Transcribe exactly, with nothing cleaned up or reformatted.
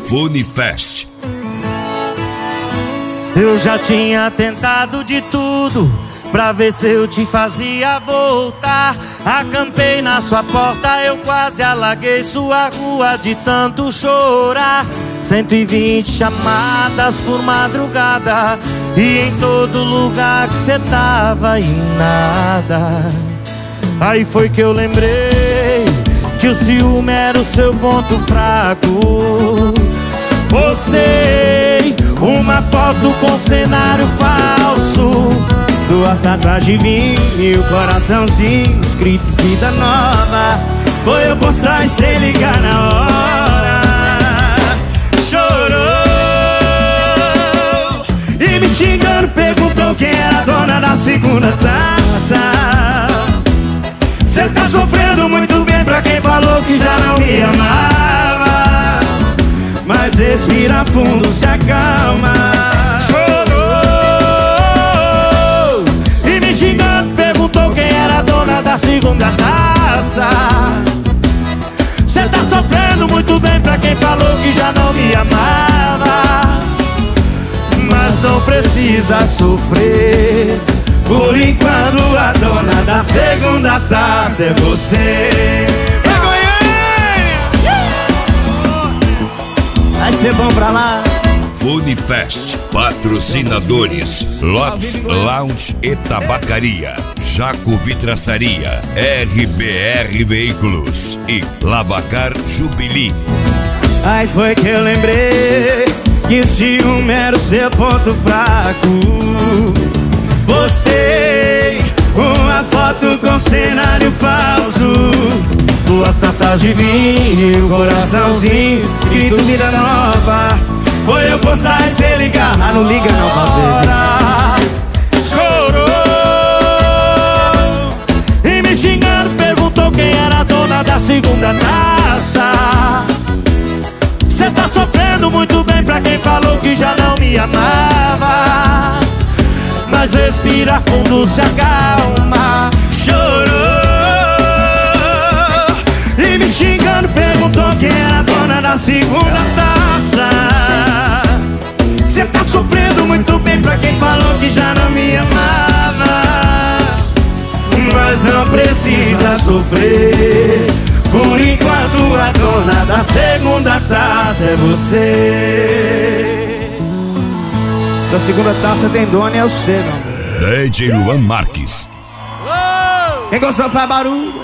Fone Fest. Eu já tinha tentado de tudo pra ver se eu te fazia voltar. Acampei na sua porta, eu quase alaguei sua rua de tanto chorar. Cento e vinte chamadas por madrugada, e em todo lugar que cê tava e nada. Aí foi que eu lembrei que o ciúme era o seu ponto fraco. Postei uma foto com cenário falso, duas taças de vinho e o coraçãozinho escrito vida nova. Foi eu postar e cê ligar na hora. Chorou e me xingando, perguntou quem era a dona da segunda taça. Cê tá sofrendo muito bem pra quem falou que já não me amava. Mas respira fundo, se acalma. Chorou e me xingando, perguntou quem era a dona da segunda taça. Cê tá sofrendo muito bem pra quem falou que já não me amava. Mas não precisa sofrer, por enquanto a dona da segunda taça é você. Vai ser bom pra lá. Fone Fest, patrocinadores: Lots Lounge e Tabacaria, Jaco Vitraçaria, R B R Veículos e Lavacar Jubilee. Aí foi que eu lembrei que o ciúme era o seu ponto fraco. Postei uma foto com cenário falso, duas taças de vinho, coraçãozinho escrito vida nova. Foi eu postar e cê ligar. Ah, não liga não pra ver. Chorou e me xingando, perguntou quem era a dona da segunda taça. Cê tá sofrendo muito bem pra quem falou que já não me amava. Mas respira fundo, se acalma. Chorou e me xingando, perguntou quem era a dona da segunda taça. Cê tá sofrendo muito bem pra quem falou que já não me amava. Mas não precisa sofrer, por enquanto a dona da segunda taça é você. Essa segunda taça tem dono e é o C, não. D J Luan Marques. Quem gostou faz barulho.